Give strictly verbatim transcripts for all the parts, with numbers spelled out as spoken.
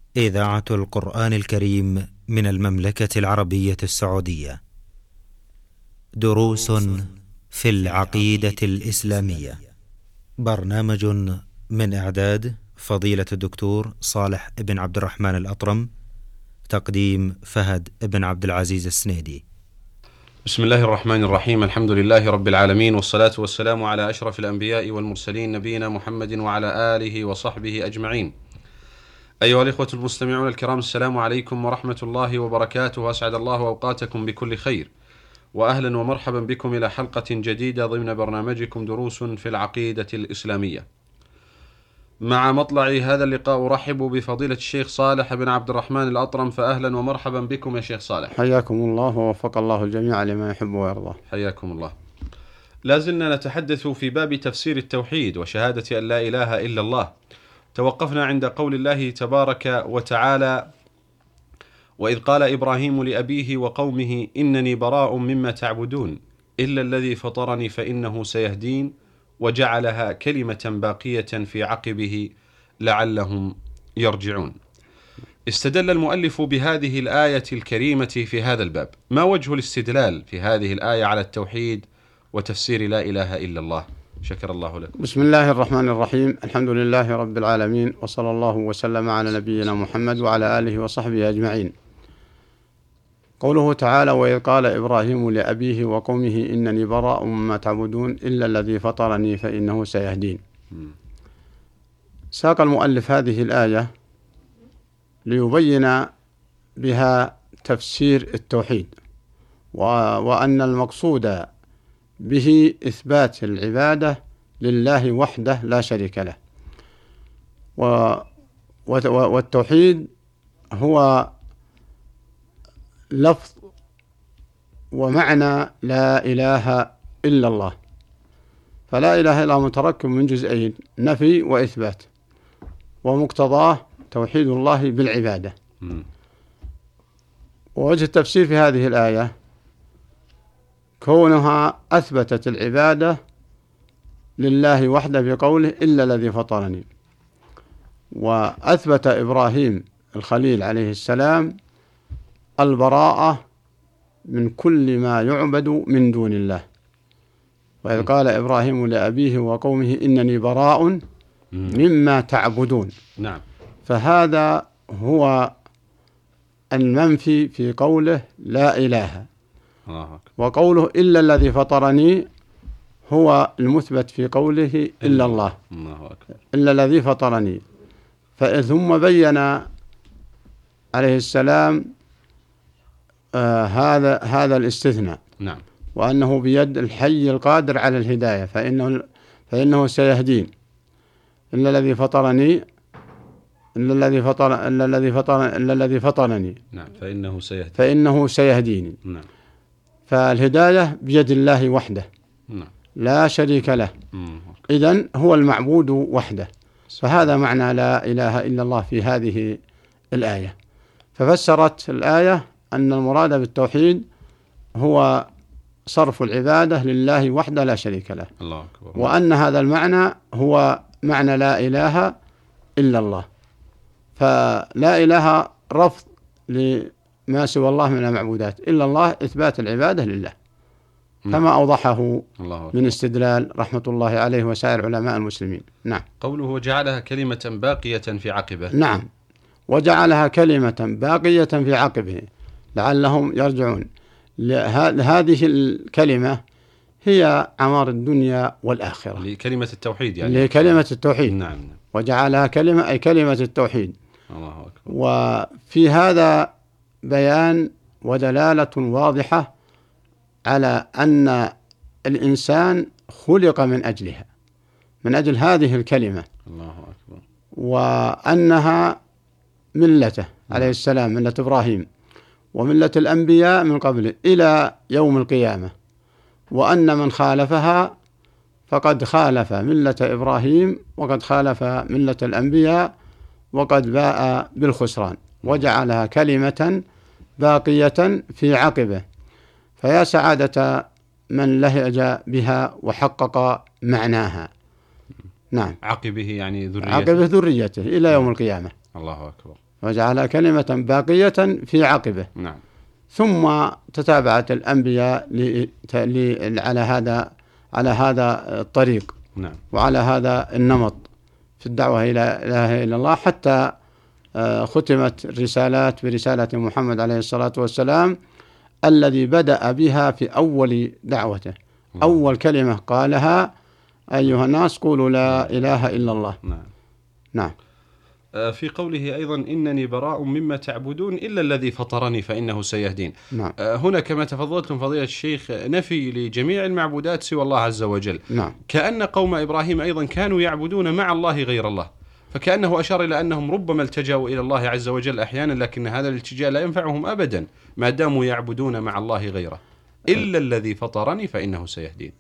إذاعة القرآن الكريم من المملكة العربية السعودية. دروس في العقيدة الإسلامية. برنامج من إعداد فضيلة الدكتور صالح بن عبد الرحمن الأطرم. تقديم فهد بن عبد العزيز السنيدي. بسم الله الرحمن الرحيم. الحمد لله رب العالمين، والصلاة والسلام على أشرف الأنبياء والمرسلين نبينا محمد وعلى آله وصحبه أجمعين. أيها الإخوة المستمعون الكرام، السلام عليكم ورحمة الله وبركاته. أسعد الله أوقاتكم بكل خير، وأهلا ومرحبا بكم إلى حلقة جديدة ضمن برنامجكم دروس في العقيدة الإسلامية. مع مطلع هذا اللقاء أرحب بفضيلة الشيخ صالح بن عبد الرحمن الأطرم، فأهلا ومرحبا بكم يا شيخ صالح. حياكم الله ووفق الله الجميع لما يحب ويرضى. حياكم الله. لازلنا نتحدث في باب تفسير التوحيد وشهادة أن لا إله إلا الله. توقفنا عند قول الله تبارك وتعالى: وإذ قال إبراهيم لأبيه وقومه إنني براء مما تعبدون إلا الذي فطرني فإنه سيهدين، وجعلها كلمة باقية في عقبه لعلهم يرجعون. استدل المؤلف بهذه الآية الكريمة في هذا الباب. ما وجه الاستدلال في هذه الآية على التوحيد وتفسير لا إله إلا الله؟ شكر الله لكم. بسم الله الرحمن الرحيم. الحمد لله رب العالمين، وصلى الله وسلم على نبينا محمد وعلى آله وصحبه أجمعين. قوله تعالى: وإذ قال إبراهيم لأبيه وقومه إنني براء مما تعبدون إلا الذي فطرني فإنه سيهدين. ساق المؤلف هذه الآية ليبين بها تفسير التوحيد، وأن المقصود به إثبات العبادة لله وحده لا شريك له. والتوحيد هو لفظ ومعنى لا إله إلا الله، فلا إله إلا الله متركب من جزئين: نفي وإثبات، ومقتضاه توحيد الله بالعبادة. ووجه التفسير في هذه الآية كونها أثبتت العبادة لله وحده بقوله إلا الذي فطرني، وأثبت إبراهيم الخليل عليه السلام البراءة من كل ما يعبد من دون الله. وإذ قال إبراهيم لأبيه وقومه إنني براء مما تعبدون. نعم. فهذا هو المنفي في قوله لا إله، وقوله إلا الذي فطرني هو المثبت في قوله إلا الله، إلا الذي فطرني. ثم بين عليه السلام آه هذا هذا الاستثناء. نعم. وأنه بيد الحي القادر على الهداية، فإنه فإنه سيهدين. إلا الذي فطرني إلا الذي فطر إلا الذي فطر إلا الذي فطرني. نعم. فإنه سيهدين. فإنه سيهديني. نعم. فالهداية بيد الله وحده. نعم. لا شريك له. إذن هو المعبود وحده. فهذا معنى لا إله إلا الله في هذه الآية. ففسرت الآية أن المراد بالتوحيد هو صرف العبادة لله وحده لا شريك له. الله أكبر. وأن هذا المعنى هو معنى لا إله إلا الله. فلا إله رفض لما سوى الله من المعبودات، إلا الله إثبات العبادة لله، كما أوضحه من استدلال رحمة الله عليه وسائر علماء المسلمين. نعم. قوله وجعلها كلمة باقية في عقبه. نعم، وجعلها كلمة باقية في عقبه لعلهم يرجعون. هذه الكلمة هي عمار الدنيا والآخرة، لكلمة التوحيد يعني. لكلمة التوحيد. نعم. وجعلها كلمة أي كلمة التوحيد. الله أكبر. وفي هذا بيان ودلالة واضحة على أن الإنسان خلق من أجلها، من أجل هذه الكلمة. الله أكبر. وأنها ملته عليه السلام، ملة إبراهيم، وملة الأنبياء من قبل إلى يوم القيامة. وأن من خالفها فقد خالف ملة إبراهيم، وقد خالف ملة الأنبياء، وقد باء بالخسران. وجعلها كلمة باقية في عقبه. فيا سعادة من لهج بها وحقق معناها. نعم. عقبه يعني ذريته. عقبه ذريته إلى يوم القيامة. الله أكبر. وجعلها كلمة باقية في عقبه. نعم. ثم تتابعت الأنبياء على هذا على هذا الطريق. نعم. وعلى هذا النمط في الدعوة إلى لا إله إلا الله، حتى ختمت الرسالات برسالة محمد عليه الصلاة والسلام الذي بدأ بها في أول دعوته. نعم. أول كلمة قالها: أيها الناس قولوا لا إله إلا الله. نعم. نعم. في قوله أيضا: إنني براء مما تعبدون إلا الذي فطرني فإنه سيهدين. نعم. هنا كما تفضلتم فضيلة الشيخ نفي لجميع المعبودات سوى الله عز وجل. نعم. كأن قوم إبراهيم أيضا كانوا يعبدون مع الله غير الله، فكأنه أشار إلى أنهم ربما التجأوا إلى الله عز وجل أحيانا، لكن هذا الالتجاء لا ينفعهم أبدا ما داموا يعبدون مع الله غيره. إلا الذي فطرني فإنه سيهدين.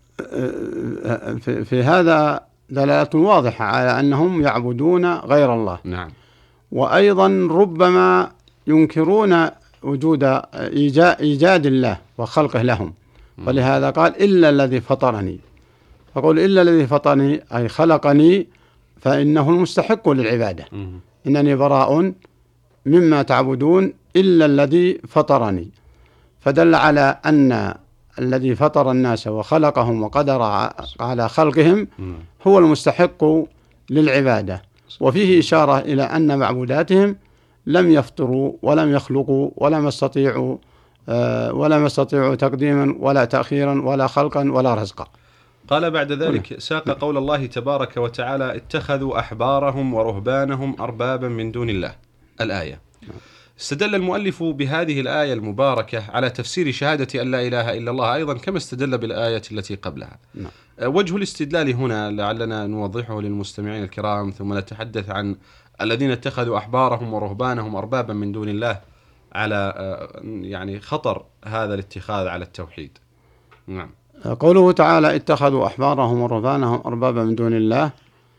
في, في هذا دلالة واضحة على أنهم يعبدون غير الله. نعم. وأيضا ربما ينكرون وجود إيجاد الله وخلقه لهم، ولهذا قال: إلا الذي فطرني. فقول إلا الذي فطرني أي خلقني، فإنه المستحق للعبادة. إنني براء مما تعبدون إلا الذي فطرني، فدل على أن الذي فطر الناس وخلقهم وقدر على خلقهم هو المستحق للعبادة. وفيه إشارة إلى أن معبوداتهم لم يفطروا ولم يخلقوا ولم يستطيعوا ولم يستطيعوا تقديما ولا تأخيرا ولا خلقا ولا رزقا. قال بعد ذلك: ساق قول الله تبارك وتعالى: اتخذوا أحبارهم ورهبانهم أربابا من دون الله. الآية. استدل المؤلف بهذه الآية المباركة على تفسير شهادة أن لا إله إلا الله أيضا كما استدل بالآية التي قبلها. نعم. وجه الاستدلال هنا لعلنا نوضحه للمستمعين الكرام، ثم نتحدث عن الذين اتخذوا أحبارهم ورهبانهم أربابا من دون الله على يعني خطر هذا الاتخاذ على التوحيد. نعم. قوله تعالى: اتخذوا أحبارهم ورهبانهم أربابا من دون الله،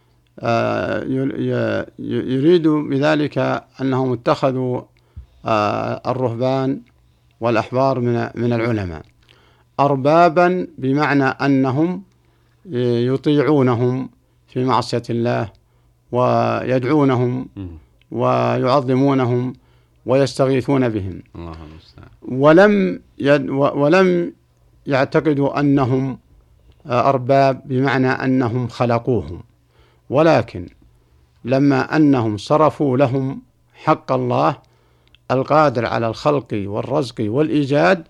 يريد بذلك أنهم اتخذوا الرهبان والأحبار من من العلماء أربابا، بمعنى أنهم يطيعونهم في معصية الله ويدعونهم ويعظمونهم ويستغيثون بهم، ولم يد ولم يعتقدوا أنهم أرباب بمعنى أنهم خلقوهم، ولكن لما أنهم صرفوا لهم حق الله القادر على الخلق والرزق والإيجاد،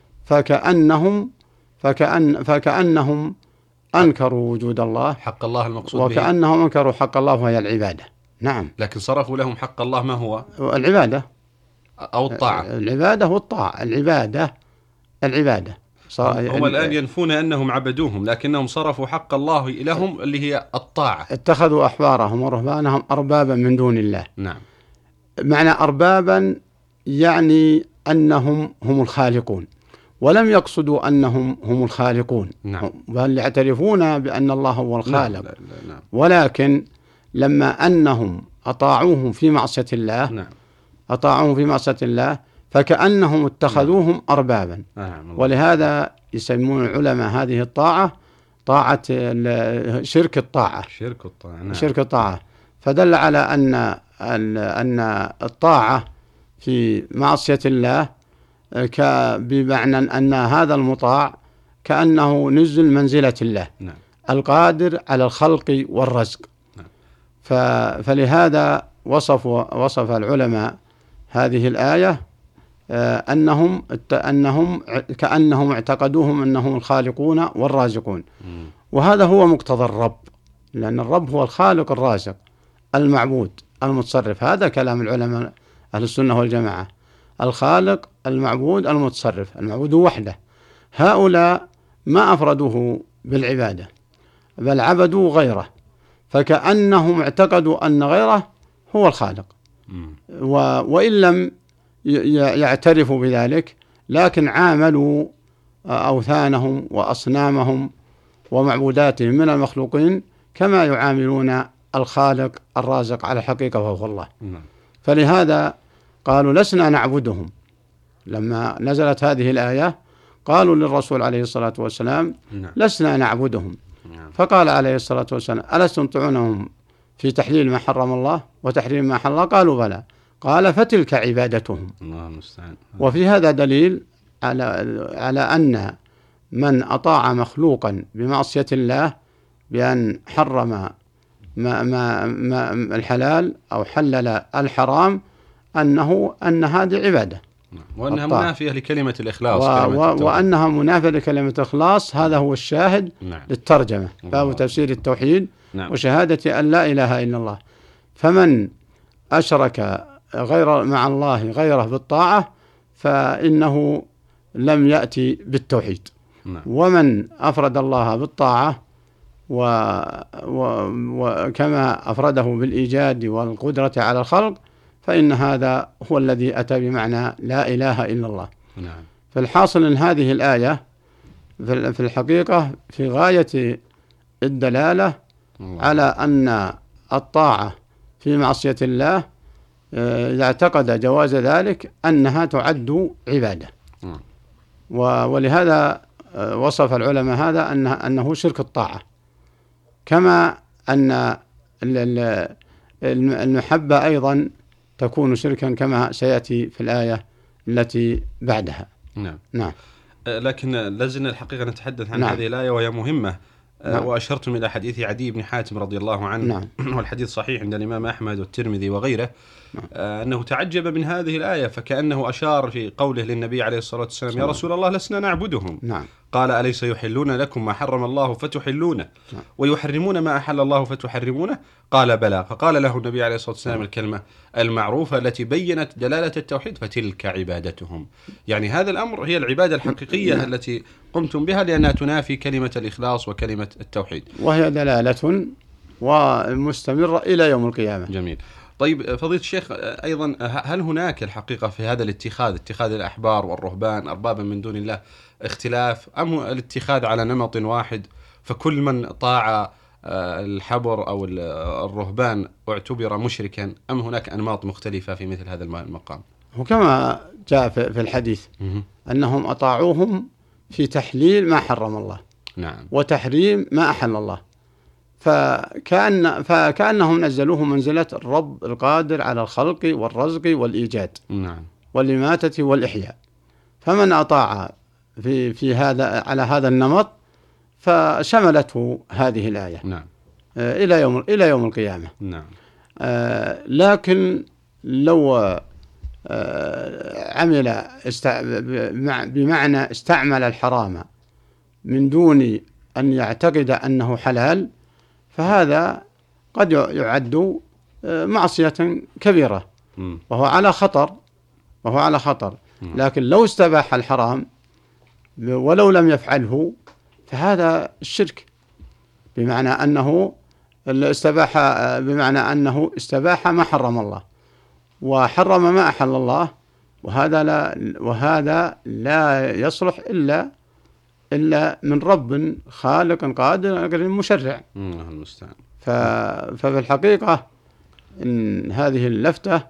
فكأنهم فكأن فكأنهم أنكروا وجود الله، حق الله المقصود وكأنهم به. أنكروا حق الله وهي العبادة. نعم. لكن صرفوا لهم حق الله ما هو؟ العبادة أو الطاعة. العبادة والطاعة. العبادة العبادة هم الآن ينفون أنهم عبدوهم، لكنهم صرفوا حق الله لهم اللي هي الطاعة. اتخذوا أحبارهم ورهبانهم أربابا من دون الله. نعم. معنى أربابا يعني أنهم هم الخالقون، ولم يقصدوا أنهم هم الخالقون. نعم. بل يعترفون بأن الله هو الخالق. لا لا لا نعم. ولكن لما أنهم أطاعوهم في معصية الله، نعم. أطاعوهم في معصية الله فكأنهم اتخذوهم نعم. أربابا. نعم. ولهذا يسمون العلماء هذه الطاعة طاعة شرك الطاعة. شرك الطاعة. نعم. شرك الطاعة. فدل على أن أن الطاعة في معصية الله بمعنى أن هذا المطاع كأنه نزل منزلة الله. نعم. القادر على الخلق والرزق. نعم. فلهذا وصف وصف العلماء هذه الآية أنهم أنهم كأنهم اعتقدوهم أنهم الخالقون والرازقون. مم. وهذا هو مقتضى الرب، لأن الرب هو الخالق الرازق المعبود المتصرف. هذا كلام العلماء أهل السنة والجماعة: الخالق المعبود المتصرف، المعبود وحده. هؤلاء ما أفردوه بالعبادة بل عبدوا غيره، فكأنهم اعتقدوا أن غيره هو الخالق. و... وإن لم يعترفوا بذلك، لكن عاملوا أوثانهم وأصنامهم ومعبوداتهم من المخلوقين كما يعاملون الخالق الرازق على الحقيقة وهو الله. فلهذا قالوا لسنا نعبدهم. لما نزلت هذه الآية قالوا للرسول عليه الصلاة والسلام: لسنا نعبدهم. فقال عليه الصلاة والسلام: ألستم تطيعونهم في تحليل ما حرم الله وتحريم ما حل الله؟ قالوا بلى. قال فتلك عبادتهم. الله المستعان. وفي هذا دليل على على أن من أطاع مخلوقا بمعصية الله بأن حرم ما ما ما الحلال أو حلل الحرام أنه أن هذه عبادة، وأنها منافية لكلمة الإخلاص، و كلمة وأنها منافية لكلمة الإخلاص. هذا هو الشاهد نعم. للترجمة، باب تفسير التوحيد نعم. وشهادة أن لا إله إلا الله. فمن أشرك غير مع الله غيره بالطاعة فإنه لم يأتي بالتوحيد. نعم. ومن أفرد الله بالطاعة وكما أفرده بالإيجاد والقدرة على الخلق فإن هذا هو الذي أتى بمعنى لا إله إلا الله. نعم. فالحاصل أن هذه الآية في الحقيقة في غاية الدلالة الله. على أن الطاعة في معصية الله إذا اعتقد جواز ذلك أنها تعد عبادة. نعم. ولهذا وصف العلماء هذا أنه, أنه شرك الطاعة، كما أن المحبة أيضا تكون شركا كما سيأتي في الآية التي بعدها. نعم. نعم. لكن لازلنا الحقيقة نتحدث عن نعم. هذه الآية وهي مهمة. نعم. وأشرتم إلى حديث عدي بن حاتم رضي الله عنه. نعم. والحديث صحيح عند الإمام أحمد والترمذي وغيره. نعم. أنه تعجب من هذه الآية، فكأنه أشار في قوله للنبي عليه الصلاة والسلام: يا رسول الله لسنا نعبدهم. نعم. قال: أليس يحلون لكم ما حرم الله فتحلونه نعم. ويحرمون ما أحل الله فتحرمونه؟ قال: بلى. فقال له النبي عليه الصلاة والسلام الكلمة المعروفة التي بينت دلالة التوحيد: فتلك عبادتهم. يعني هذا الأمر هي العبادة الحقيقية نعم. التي قمتم بها، لأنها تنافي كلمة الإخلاص وكلمة التوحيد، وهي دلالة ومستمرة إلى يوم القيامة. جميل. طيب فضيلة الشيخ، أيضا هل هناك الحقيقة في هذا الاتخاذ اتخاذ الأحبار والرهبان أربابا من دون الله اختلاف، أم الاتخاذ على نمط واحد فكل من طاع الحبر أو الرهبان اعتبر مشركا، أم هناك أنماط مختلفة في مثل هذا المقام؟ وكما جاء في الحديث أنهم أطاعوهم في تحليل ما حرم الله. نعم. وتحريم ما أحل الله، فكأن فكأنهم نزلوه منزلة الرب القادر على الخلق والرزق والإيجاد. نعم. والإماتة والإحياء. فمن أطاع في في هذا على هذا النمط فشملته هذه الآية. نعم. إلى يوم إلى يوم القيامة. نعم. آه لكن لو آه عمل است بمعنى استعمل الحرام من دون أن يعتقد أنه حلال فهذا قد يعد معصية كبيرة، وهو على خطر وهو على خطر لكن لو استباح الحرام ولو لم يفعله فهذا الشرك، بمعنى أنه استباح بمعنى أنه استباح ما حرم الله وحرم ما أحل الله، وهذا لا وهذا لا يصلح إلا إلا من رب خالق قادر مشرع. المستعان. ففي الحقيقة إن هذه اللفتة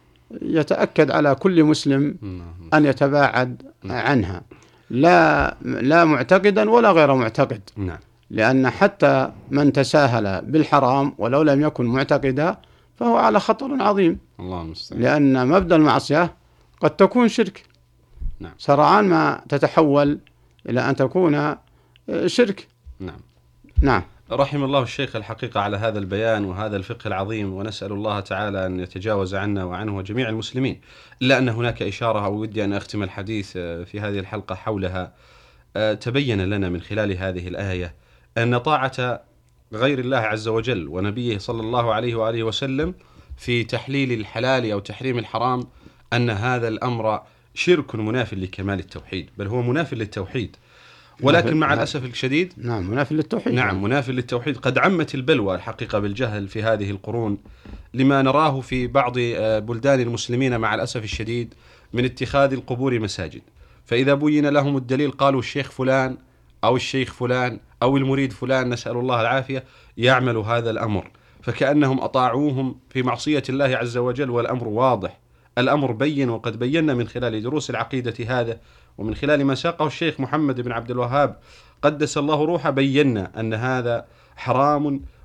يتأكد على كل مسلم أن يتباعد عنها، لا لا معتقدا ولا غير معتقد. نعم. لأن حتى من تساهل بالحرام ولو لم يكن معتقدا فهو على خطر عظيم. الله المستعان. لأن مبدأ المعصية قد تكون شرك. نعم. سرعان ما تتحول إلى أن تكون شرك. نعم. نعم. رحم الله الشيخ الحقيقة على هذا البيان وهذا الفقه العظيم، ونسأل الله تعالى أن يتجاوز عنا وعنه وجميع المسلمين. إلا أن هناك إشارة أو ودي أن أختم الحديث في هذه الحلقة حولها. تبين لنا من خلال هذه الآية أن طاعة غير الله عز وجل ونبيه صلى الله عليه وآله وسلم في تحليل الحلال أو تحريم الحرام أن هذا الأمر شرك مناف لكمال التوحيد، بل هو مناف للتوحيد. ولكن مع الأسف الشديد نعم مناف للتوحيد. نعم مناف للتوحيد. قد عمت البلوى الحقيقة بالجهل في هذه القرون، لما نراه في بعض بلدان المسلمين مع الأسف الشديد من اتخاذ القبور مساجد. فإذا بين لهم الدليل قالوا الشيخ فلان أو الشيخ فلان أو المريد فلان نسأل الله العافية يعمل هذا الأمر، فكأنهم أطاعوهم في معصية الله عز وجل، والأمر واضح، الأمر بين. وقد بينا من خلال دروس العقيدة هذا ومن خلال ما ساقه الشيخ محمد بن عبد الوهاب قدس الله روحه، بينا أن هذا حرام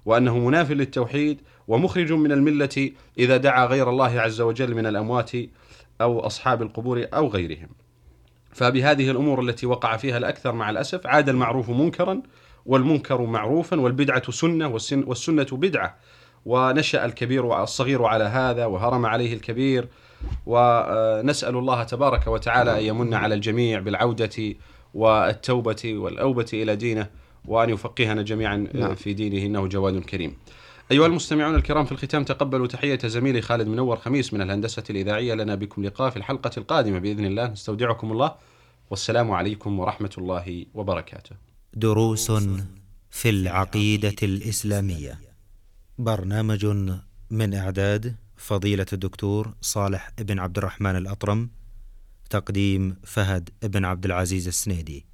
وأنه مناف للتوحيد ومخرج من الملة إذا دعا غير الله عز وجل من الأموات أو أصحاب القبور أو غيرهم. فبهذه الأمور التي وقع فيها الأكثر مع الأسف عاد المعروف منكرا والمنكر معروفا والبدعة سنة والسنة بدعة، ونشأ الكبير والصغير على هذا وهرم عليه الكبير. ونسأل الله تبارك وتعالى أن يمن على الجميع بالعودة والتوبة والأوبة إلى دينه، وأن يفقهنا جميعا في دينه إنه جواد كريم. أيها المستمعون الكرام، في الختام تقبلوا تحية زميلي خالد منور خميس من الهندسة الإذاعية. لنا بكم لقاء في الحلقة القادمة بإذن الله، نستودعكم الله والسلام عليكم ورحمة الله وبركاته. دروس في العقيدة الإسلامية، برنامج من إعداد فضيلة الدكتور صالح بن عبد الرحمن الأطرم، تقديم فهد بن عبد العزيز السنيدي.